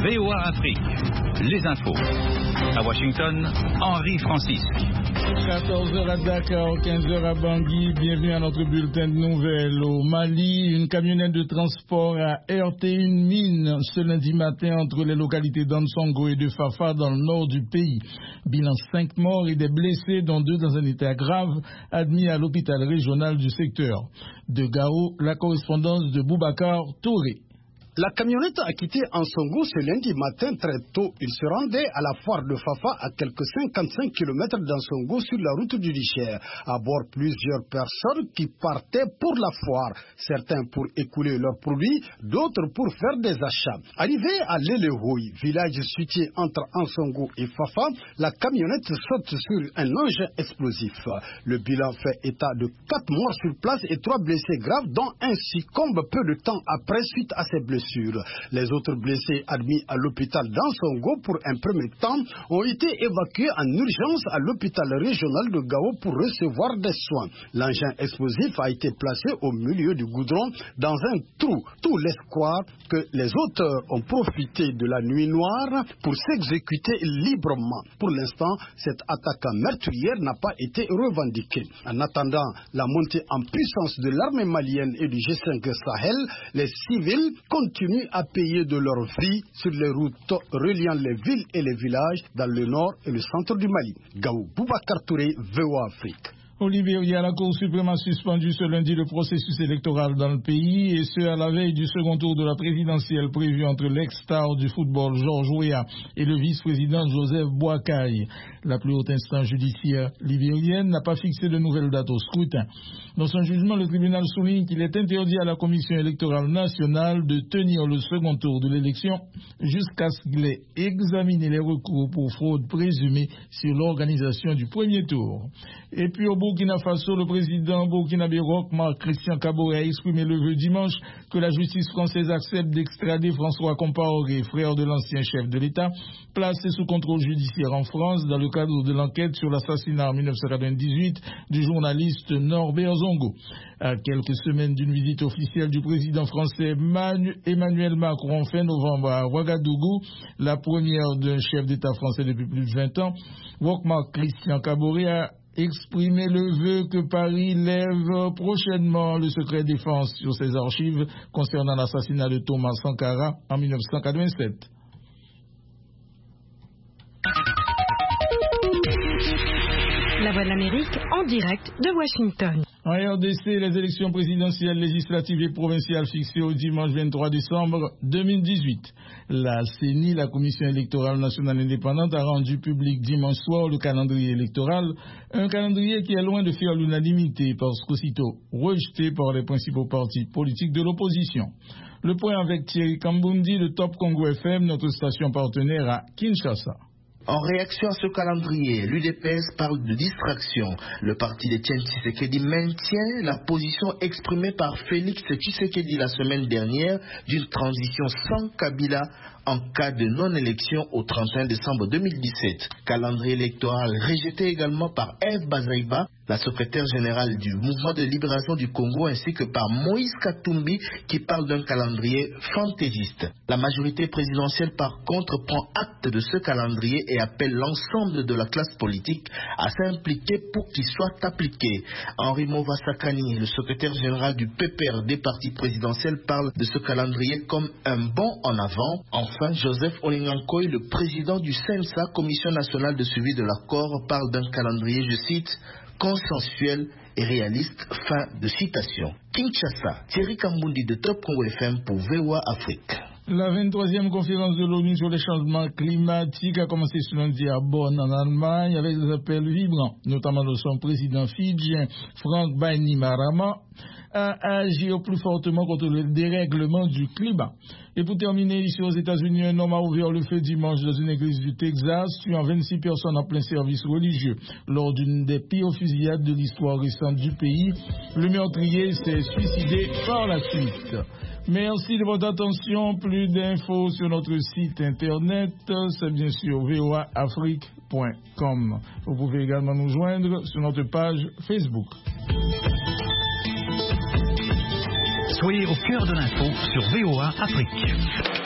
VOA Afrique, les infos. À Washington, Henri Francis. 14h à Dakar, 15h à Bangui. Bienvenue à notre bulletin de nouvelles. Au Mali, une camionnette de transport a heurté une mine ce lundi matin entre les localités d'Ansongo et de Fafa dans le nord du pays. Bilan 5 morts et des blessés, dont 2 dans un état grave, admis à l'hôpital régional du secteur. De Gao, la correspondance de Boubacar Touré. La camionnette a quitté Ansongo ce lundi matin très tôt. Il se rendait à la foire de Fafa à quelques 55 km d'Ansongo sur la route du Niger. À bord, plusieurs personnes qui partaient pour la foire. Certains pour écouler leurs produits, d'autres pour faire des achats. Arrivée à Lelehoui, village situé entre Ansongo et Fafa, la camionnette saute sur un engin explosif. Le bilan fait état de 4 morts sur place et 3 blessés graves, dont un succombe peu de temps après suite à ces blessures. Les autres blessés admis à l'hôpital d'Ansongo pour un premier temps ont été évacués en urgence à l'hôpital régional de Gao pour recevoir des soins. L'engin explosif a été placé au milieu du goudron dans un trou. Tout laisse croire que les auteurs ont profité de la nuit noire pour s'exécuter librement. Pour l'instant, cette attaque meurtrière n'a pas été revendiquée. En attendant la montée en puissance de l'armée malienne et du G5 Sahel, les civils continuent à payer de leur vie sur les routes reliant les villes et les villages dans le nord et le centre du Mali. Gao, Boubacar Touré, VOA Afrique. Au Libéria, la Cour suprême a suspendu ce lundi le processus électoral dans le pays, et ce à la veille du second tour de la présidentielle prévue entre l'ex-star du football Georges Weah et le vice-président Joseph Boakai. La plus haute instance judiciaire libérienne n'a pas fixé de nouvelle date au scrutin. Dans son jugement, le tribunal souligne qu'il est interdit à la Commission électorale nationale de tenir le second tour de l'élection jusqu'à ce qu'il ait examiné les recours pour fraude présumée sur l'organisation du premier tour. Et puis au Burkina Faso, le président burkinabé Roch Marc Christian Kaboré a exprimé le vœu dimanche que la justice française accepte d'extrader François Compaoré, frère de l'ancien chef de l'État, placé sous contrôle judiciaire en France dans le cadre de l'enquête sur l'assassinat en 1998 du journaliste Norbert Zongo. À quelques semaines d'une visite officielle du président français Emmanuel Macron fin novembre à Ouagadougou, la première d'un chef d'État français depuis plus de 20 ans, Roch Marc Christian Kaboré a exprimer le vœu que Paris lève prochainement le secret défense sur ses archives concernant l'assassinat de Thomas Sankara en 1987. La Voix de l'Amérique en direct de Washington. En RDC, les élections présidentielles, législatives et provinciales fixées au dimanche 23 décembre 2018. La CENI, la Commission électorale nationale indépendante, a rendu public dimanche soir le calendrier électoral, un calendrier qui est loin de faire l'unanimité parce qu'aussitôt rejeté par les principaux partis politiques de l'opposition. Le point avec Thierry Kambundi de Top Congo FM, notre station partenaire à Kinshasa. En réaction à ce calendrier, l'UDPS parle de distraction. Le parti d'Étienne Tshisekedi maintient la position exprimée par Félix Tshisekedi la semaine dernière d'une transition sans Kabila en cas de non-élection au 31 décembre 2017. Calendrier électoral rejeté également par Eve Bazaiba, la secrétaire générale du Mouvement de libération du Congo, ainsi que par Moïse Katumbi qui parle d'un calendrier fantaisiste. La majorité présidentielle par contre prend acte de ce calendrier et appelle l'ensemble de la classe politique à s'impliquer pour qu'il soit appliqué. Henri Movasakani, le secrétaire général du PPRD parti présidentiel, parle de ce calendrier comme un bond en avant. Enfin, Joseph Olingankoy, le président du CENSA, Commission nationale de suivi de l'accord, parle d'un calendrier, je cite, consensuel et réaliste. Fin de citation. Kinshasa, Thierry Kambundi de Top Congo FM pour VOA Afrique. La 23e conférence de l'ONU sur les changements climatiques a commencé ce lundi à Bonn, en Allemagne, avec des appels vibrants, notamment de son président fidjien, Frank Bainimarama, à agir plus fortement contre le dérèglement du climat. Et pour terminer, ici aux États-Unis, un homme a ouvert le feu dimanche dans une église du Texas, tuant 26 personnes en plein service religieux. Lors d'une des pires fusillades de l'histoire récente du pays, le meurtrier s'est suicidé par la suite. Merci de votre attention. Plus d'infos sur notre site internet, c'est bien sûr voaafrique.com. Vous pouvez également nous joindre sur notre page Facebook. Soyez au cœur de l'info sur VOA Afrique.